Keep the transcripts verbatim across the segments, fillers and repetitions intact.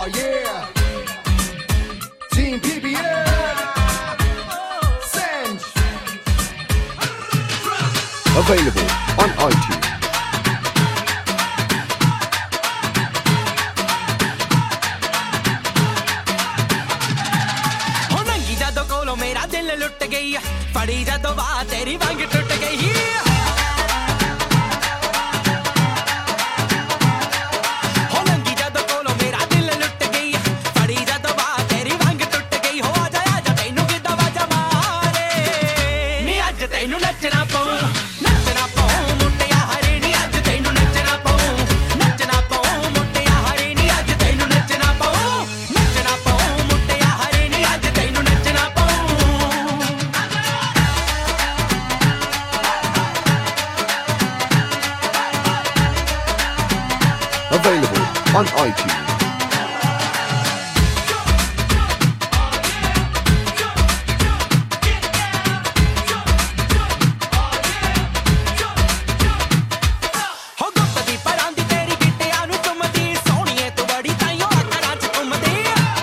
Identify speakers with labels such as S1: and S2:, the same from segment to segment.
S1: Oh yeah, Team P B A, Senj.
S2: Available on iTunes.
S3: मेरा दिल लुट गई फड़ी जदों बात तेरी वांग टूट गई हो लंगी जदों कोलों मेरा दिल लुट गई फड़ी जदों बात तेरी वांग टूट गई हो आ जा आ जा तैनू कि दवाजा मारे नी अज तैनू नचना पऊ नचना पऊ मुंडिया हरे नी अज तैनू नचना पऊ नचना पऊ मुंडिया हरे नी अज तैनू नचना पऊ नचना पऊ मुंडिया हरे नी अज तैनू नचना पऊ
S2: Available on iTunes.
S3: ਹੋ ਗੁੱਤ ਦੀ ਪਰਾਂ ਦੀ ਤੇਰੀ ਗਿੱਟਿਆਂ ਨੂੰ ਚੁੰਮਦੀ ਸੋਹਣੀਏ ਤੂੰ ਬੜੀ ਤਾਈਓ ਅੱਖਾਂ 'ਚ ਘੁੰਮਦੀ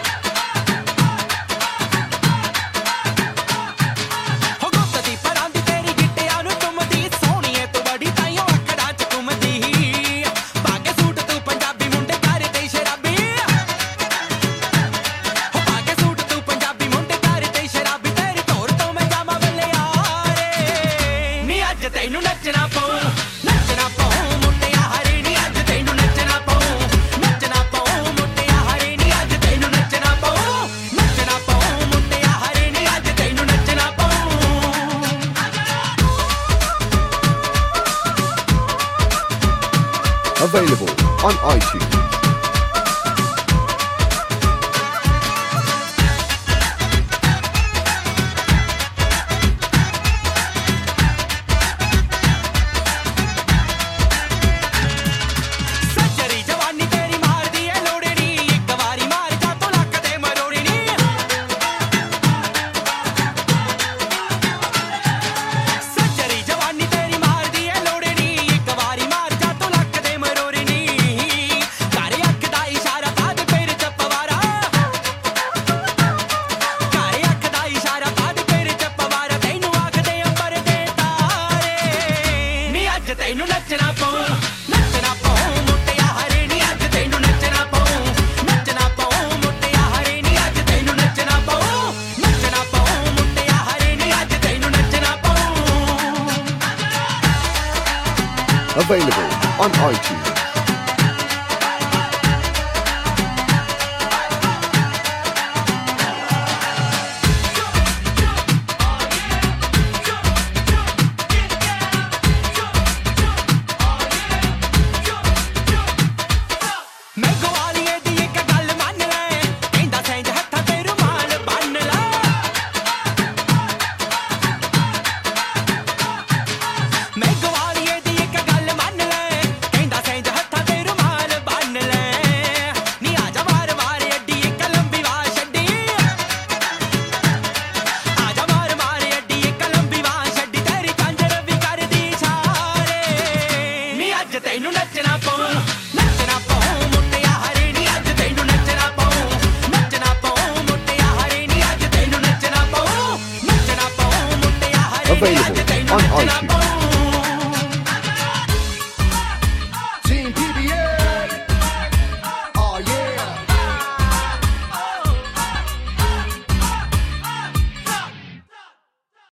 S3: ਹੋ ਗੁੱਤ ਦੀ ਪਰਾਂ ਦੀ ਤੇਰੀ ਗਿੱਟਿਆਂ ਨੂੰ ਚੁੰਮਦੀ ਸੋਹਣੀਏ ਤੂੰ ਬੜੀ ਤਾਈਓ ਅੱਖਾਂ 'ਚ ਘੁੰਮਦੀ ਪਾ ਕੇ ਸੂਟ ਤੂੰ ਪੰਜਾਬੀ ਮੁੰਡੇ ਕਰਦੇ ਸ਼ਰਾਬੀ ਹੋ ਪਾ ਕੇ ਸੂਟ ਤੂੰ ਪੰਜਾਬੀ ਮੁੰਡੇ ਕਰਦੇ ਸ਼ਰਾਬੀ ਤੇਰੀ ਧੌਰ ਤੋਂ ਮੈਂ ਜਾਵਾਂ ਬੱਲੇ ਯਾਰੇ ਨੀ ਅੱਜ ਤੈਨੂੰ ਨੱਚਣਾ ਪਊ ਨੱਚਣਾ ਪਊ ਮੁੰਡਿਆ ਹਰੇ ਨੀ ਅੱਜ ਤੈਨੂੰ ਨੱਚਣਾ ਪਊ ਨੱਚਣਾ ਪਊ ਮੁੰਡਿਆ ਹਰੇ ਨੀ ਅੱਜ ਤੈਨੂੰ ਨੱਚਣਾ ਪਊ ਨੱਚਣਾ ਪਊ ਮੁੰਡਿਆ ਹਰੇ ਨੀ ਅੱਜ ਤੈਨੂੰ ਨੱਚਣਾ ਪਊ
S2: Available on iTunes.
S3: ਸੱਜਰੀ ਜਵਾਨੀ ਤੇਰੀ ਮਾਰਦੀ ਏ ਲੋੜੜੀ ਇੱਕ ਵਾਰੀ ਮਾਰ ਜਾ ਤੂੰ ਲੱਕ ਦੇ ਮਰੋੜੀ ਨੀ ਸੱਜਰੀ ਜਵਾਨੀ ਤੇਰੀ ਮਾਰਦੀ ਏ ਲੋੜੜੀ ਇੱਕ ਵਾਰੀ ਮਾਰ ਜਾ ਤੂੰ ਲੱਕ ਦੇ ਮਰੋੜੀ ਨੀ ਕਰ ਅੱਖ ਦਾ ਇਸ਼ਾਰਾ ਪਾ ਦੇ ਫੇਰ ਚੱਪਵਾਰਾ ਕਰ ਅੱਖ ਦਾ ਇਸ਼ਾਰਾ ਪਾ ਦੇ ਫੇਰ ਚੱਪਵਾਰਾ ਤੈਨੂੰ ਆਖਦੇ ਅੰਬਰ ਦੇ ਤਾਰੇ ਨੀ ਅੱਜ ਤੈਨੂੰ ਨੱਚਣਾ ਪਊ ਨੱਚਣਾ ਪਊ ਮੁੰਡਿਆ ਹਰੇ ਨੀ ਅੱਜ ਤੈਨੂੰ ਨੱਚਣਾ ਪਊ ਨੱਚਣਾ ਪਊ ਮੁੰਡਿਆ ਹਰੇ ਨੀ ਅੱਜ ਤੈਨੂੰ ਨੱਚਣਾ ਪਊ ਨੱਚਣਾ ਪਊ ਮੁੰਡਿਆ ਹਰੇ ਨੀ ਅੱਜ ਤੈਨੂੰ ਨੱਚਣਾ ਪਊ
S2: Available on iTunes.
S3: ਮੈਂ ਗਵਾਲੀਏ ਦੀ ਇੱਕ ਗੱਲ ਮੰਨ ਲੈ ਕਹਿੰਦਾ ਸੈਂਜ ਹੱਥਾਂ ਤੇ ਰੁਮਾਲ ਬੰਨ ਲੈ ਮੈਂ ਗਵਾਲੀਏ ਦੀ ਇੱਕ ਗੱਲ ਮੰਨ ਲੈ ਕਹਿੰਦਾ ਸੈਂਜ ਹੱਥਾਂ ਤੇ ਰੁਮਾਲ ਬੰਨ ਲੈ ਨੀ ਆ ਜਾ ਮਾਰ ਮਾਰ ਅੱਡੀ ਇੱਕ ਲੰਬੀ ਵਾਹ ਛੱਡੀ ਆ ਜਾ ਮਾਰ ਮਾਰ ਅੱਡੀ ਇੱਕ ਲੰਬੀ ਵਾਹ ਛੱਡੀ ਤੇਰੀ ਕੰਜਰ ਵੀ ਕਰਦੀ ਛਾਰੇ ਨੀ ਅੱਜ ਤੈਨੂੰ ਨੱਚਣਾ ਪਊ ਨੱਚਣਾ ਪਊ ਮੁੰਡਿਆ ਹਰੇ ਨੀ ਅੱਜ ਤੈਨੂੰ ਨੱਚਣਾ ਪਊ ਨੱਚਣਾ ਪਊ ਮੁੰਡਿਆ ਹਰੇ ਨੀ ਅੱਜ ਤੈਨੂੰ ਨੱਚਣਾ ਪਊ ਨੱਚਣਾ ਪਊ ਮੁੰਡਿਆ ਹਰੇ ਨੀ ਅੱਜ
S2: Available
S3: ਤੈਨੂੰ
S2: on
S3: ਨੱਚਣਾ
S2: iTunes.
S3: ਪਊ